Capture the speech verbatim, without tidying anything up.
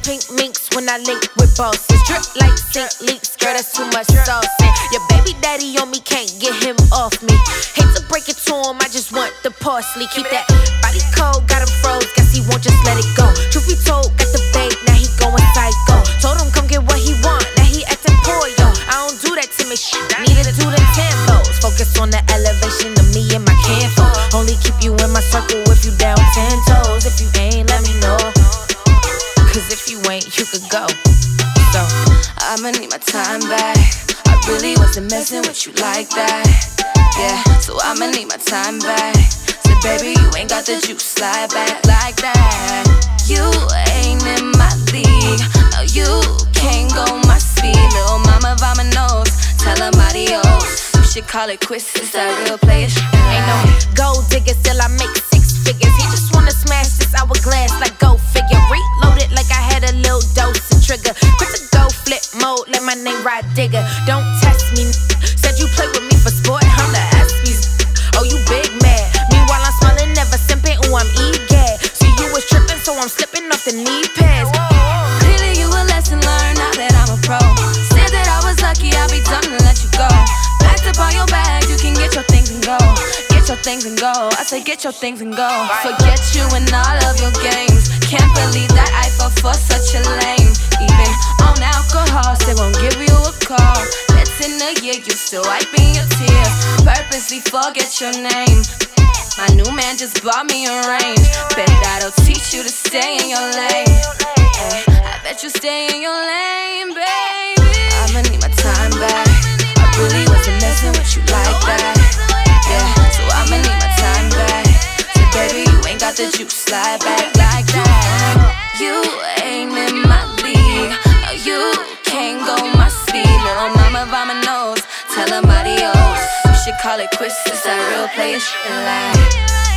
pink minks when I link with bosses. Drip like sink leaks, girl, that's too much sauce. And your baby daddy on me, can't get him off me. Hate to break it to him, I just want the parsley. Keep that body cold, got him froze, guess he won't just let it go. Truth be told, got the babe, now he going psycho. Told him come get what he want, now he acting poor, yo. I don't do that timid shit, need to do the tempos. Focus on the elevation of me and my kinfolk. Only keep you in my circle if you down ten toes. If you ain't, let me know, cause if you ain't, you could go. So I'ma need my time back. I really wasn't messing with you like that. Yeah, so I'ma need my time back. Said baby, you ain't got the juice, slide back like that. You ain't in my league, no, you can't go my speed. Little mama vomit nose, tell him adios. You should call it quits, it's that real player shit. Ain't no gold digger, still I make six figures. He just wanna smash this hourglass like go figure. Reload it like I had a little dose of trigger. Quit the go flip mode, let my name ride digger. Don't test me, said you play with me for sport, I'm the S B's. Oh, you big mad. Meanwhile I'm smiling, never simping, ooh I'm egad. See you was tripping, so I'm slipping off the knee pads. Clearly you a lesson learned now that I'm a pro. Said that I was lucky, I'll be done to let you go. Packed up all your bags, you can get your things and go. Get your things and go, I say get your things and go. Forget you and all of your games. Can't believe that I fell for such a lame. Even on alcohol, still won't give you a call. It's in a year, you still wiping your tears. Purposely forget your name. My new man just bought me a range. Bet that'll teach you to stay in your lane. Ay, I bet you stay in your lane, baby. I'ma need my time back. I really wasn't messing with you like that. Yeah, so I'ma need my time back. Said baby, you ain't got the juice, slide back like that. You ain't in my league, no, you can't go my speed. Little mama vomit nose, tell him adios. You should call it quits, it's that real player shit like.